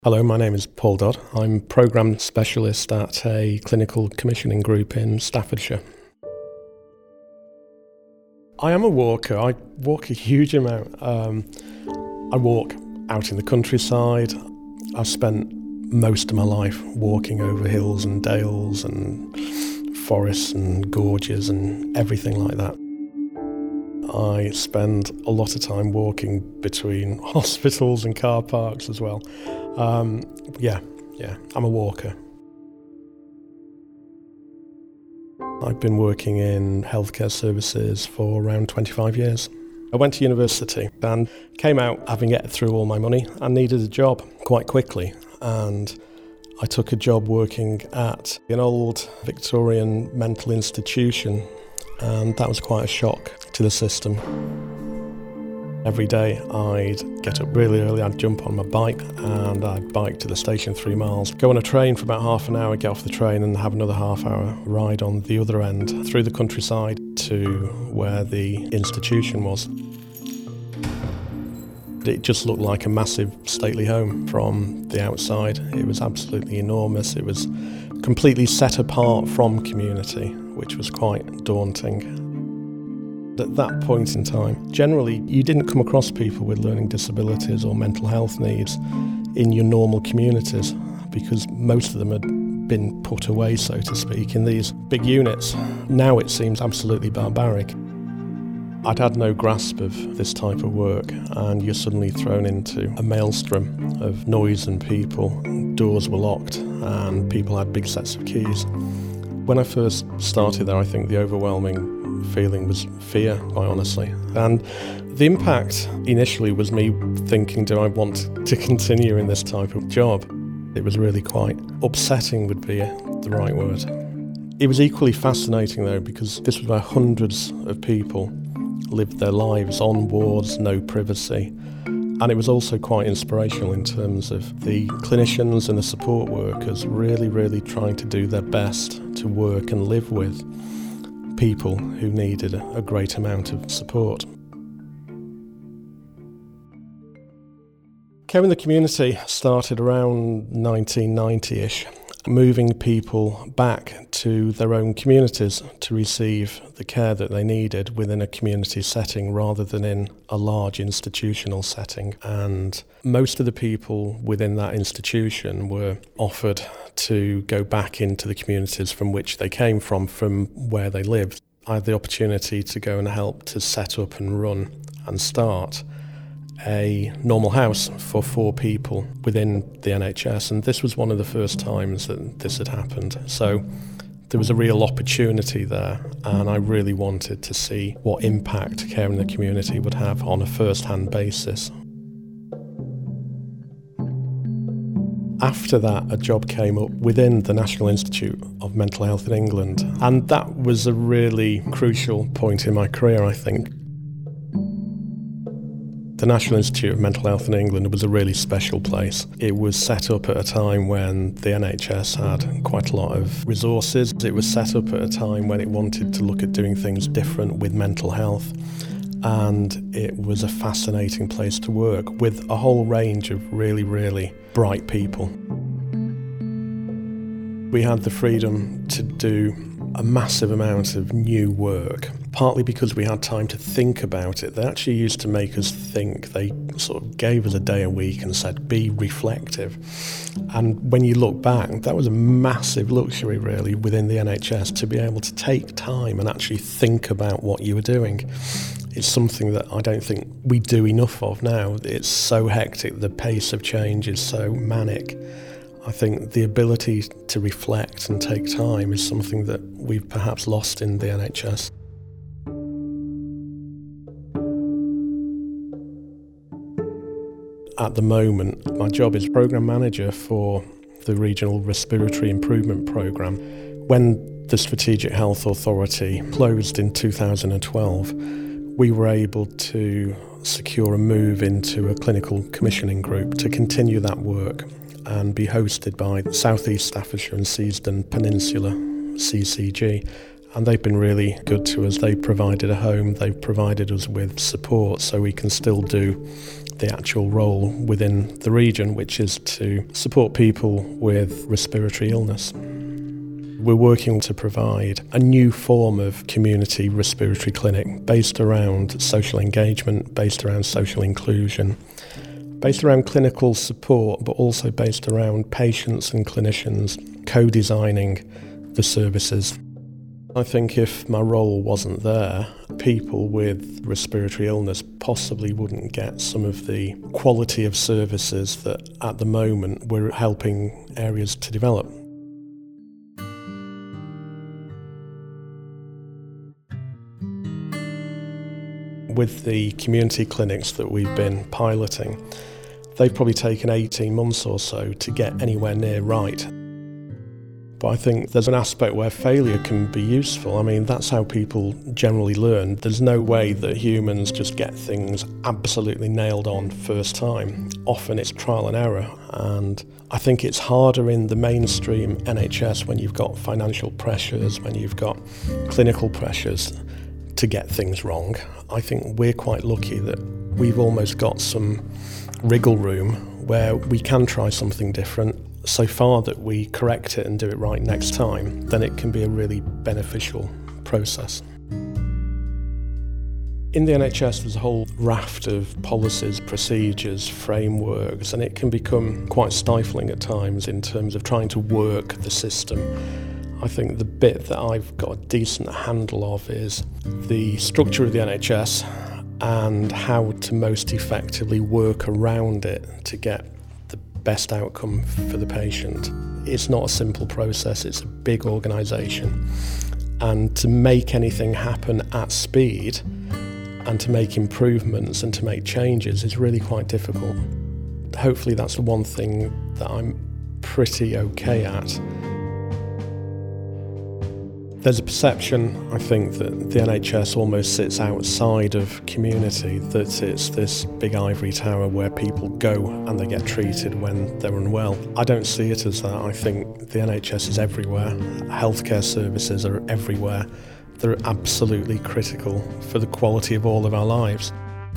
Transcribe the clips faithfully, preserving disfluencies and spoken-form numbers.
Hello, my name is Paul Dodd. I'm Programme Specialist at a clinical commissioning group in Staffordshire. I am a walker. I walk a huge amount. Um, I walk out in the countryside. I've spent most of my life walking over hills and dales and forests and gorges and everything like that. I spend a lot of time walking between hospitals and car parks as well. Um, yeah, yeah, I'm a walker. I've been working in healthcare services for around twenty-five years. I went to university and came out having get through all my money and needed a job quite quickly. And I took a job working at an old Victorian mental institution, and that was quite a shock to the system. Every day I'd get up really early, I'd jump on my bike and I'd bike to the station three miles, go on a train for about half an hour, get off the train and have another half hour ride on the other end through the countryside to where the institution was. It just looked like a massive stately home from the outside. It was absolutely enormous. It was completely set apart from community, which was quite daunting. At that point in time, generally you didn't come across people with learning disabilities or mental health needs in your normal communities because most of them had been put away, so to speak, in these big units. Now it seems absolutely barbaric. I'd had no grasp of this type of work, and you're suddenly thrown into a maelstrom of noise and people. Doors were locked and people had big sets of keys. When I first started there, I think the overwhelming feeling was fear, quite honestly. And the impact initially was me thinking, do I want to continue in this type of job? It was really quite upsetting would be the right word. It was equally fascinating though, because this was where hundreds of people lived their lives on wards, no privacy. And it was also quite inspirational in terms of the clinicians and the support workers really, really trying to do their best to work and live with people who needed a great amount of support. Care in the Community started around nineteen ninety-ish, moving people back to their own communities to receive the care that they needed within a community setting rather than in a large institutional setting. And most of the people within that institution were offered to go back into the communities from which they came from, from where they lived. I had the opportunity to go and help to set up and run and start a normal house for four people within the N H S, and this was one of the first times that this had happened. So there was a real opportunity there, and I really wanted to see what impact care in the community would have on a first-hand basis. After that, a job came up within the National Institute of Mental Health in England, and that was a really crucial point in my career, I think. The National Institute of Mental Health in England was a really special place. It was set up at a time when the N H S had quite a lot of resources. It was set up at a time when it wanted to look at doing things different with mental health. And it was a fascinating place to work with a whole range of really, really bright people. We had the freedom to do a massive amount of new work, partly because we had time to think about it. They actually used to make us think. They sort of gave us a day a week and said, be reflective. And when you look back, that was a massive luxury really within the N H S to be able to take time and actually think about what you were doing. It's something that I don't think we do enough of now. It's so hectic, the pace of change is so manic. I think the ability to reflect and take time is something that we've perhaps lost in the N H S. At the moment, my job is Programme Manager for the Regional Respiratory Improvement Programme. When the Strategic Health Authority closed in two thousand twelve, we were able to secure a move into a clinical commissioning group to continue that work and be hosted by South East Staffordshire and Seasden Peninsula, C C G. And they've been really good to us. They've provided a home, they've provided us with support so we can still do the actual role within the region, which is to support people with respiratory illness. We're working to provide a new form of community respiratory clinic based around social engagement, based around social inclusion, based around clinical support, but also based around patients and clinicians co-designing the services. I think if my role wasn't there, people with respiratory illness possibly wouldn't get some of the quality of services that at the moment we're helping areas to develop. With the community clinics that we've been piloting, they've probably taken eighteen months or so to get anywhere near right. But I think there's an aspect where failure can be useful. I mean, that's how people generally learn. There's no way that humans just get things absolutely nailed on first time. Often it's trial and error. And I think it's harder in the mainstream N H S when you've got financial pressures, when you've got clinical pressures to get things wrong. I think we're quite lucky that we've almost got some wriggle room where we can try something different. So far that we correct it and do it right next time, then it can be a really beneficial process. In the N H S there's a whole raft of policies, procedures, frameworks, and it can become quite stifling at times in terms of trying to work the system. I think the bit that I've got a decent handle of is the structure of the N H S and how to most effectively work around it to get the best outcome for the patient. It's not a simple process, it's a big organisation. And to make anything happen at speed and to make improvements and to make changes is really quite difficult. Hopefully that's the one thing that I'm pretty okay at. There's a perception, I think, that the N H S almost sits outside of community, that it's this big ivory tower where people go and they get treated when they're unwell. I don't see it as that. I think the N H S is everywhere. Healthcare services are everywhere. They're absolutely critical for the quality of all of our lives.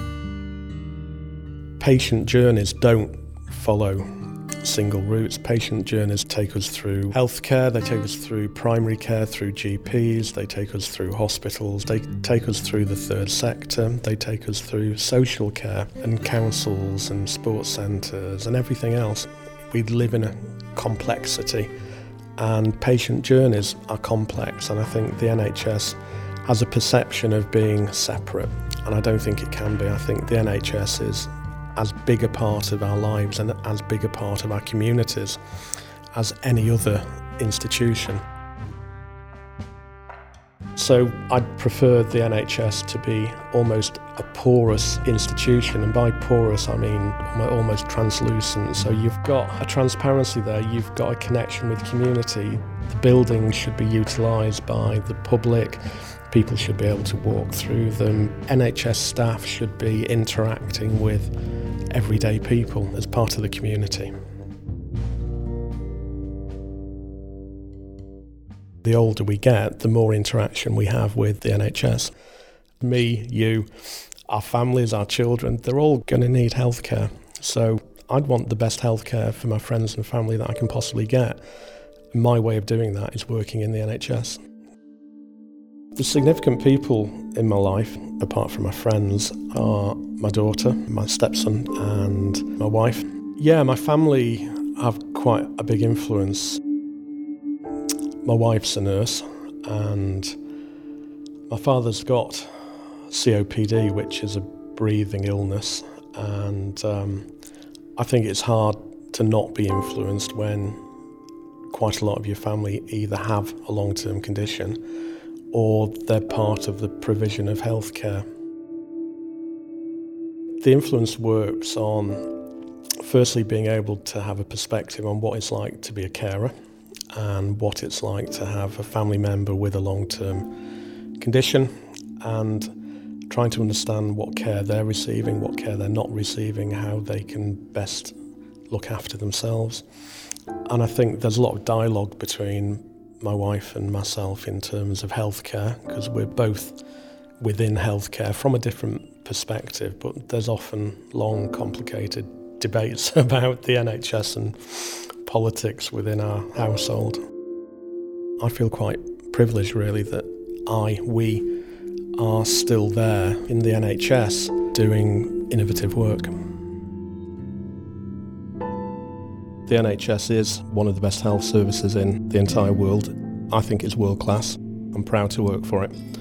Patient journeys don't follow single routes. Patient journeys take us through healthcare, they take us through primary care, through G Ps, they take us through hospitals, they take us through the third sector, they take us through social care and councils and sports centres and everything else. We live in a complexity and patient journeys are complex, and I think the N H S has a perception of being separate, and I don't think it can be. I think the N H S is as big a part of our lives and as big a part of our communities as any other institution. So I'd prefer the N H S to be almost a porous institution, and by porous I mean almost translucent. So you've got a transparency there, you've got a connection with community. The buildings should be utilised by the public. People should be able to walk through them. N H S staff should be interacting with everyday people as part of the community. The older we get, the more interaction we have with the N H S. Me, you, our families, our children, they're all going to need healthcare. So I'd want the best healthcare for my friends and family that I can possibly get. My way of doing that is working in the N H S. The significant people in my life, apart from my friends, are my daughter, my stepson, and my wife. Yeah, my family have quite a big influence. My wife's a nurse, and my father's got C O P D, which is a breathing illness, and um, I think it's hard to not be influenced when quite a lot of your family either have a long-term condition or they're part of the provision of healthcare. The influence works on, firstly, being able to have a perspective on what it's like to be a carer and what it's like to have a family member with a long-term condition, and trying to understand what care they're receiving, what care they're not receiving, how they can best look after themselves. And I think there's a lot of dialogue between my wife and myself in terms of healthcare, because we're both within healthcare from a different perspective, but there's often long, complicated debates about the N H S and politics within our household. I feel quite privileged, really, that I, we, are still there in the N H S doing innovative work. The N H S is one of the best health services in the entire world. I think it's world class. I'm proud to work for it.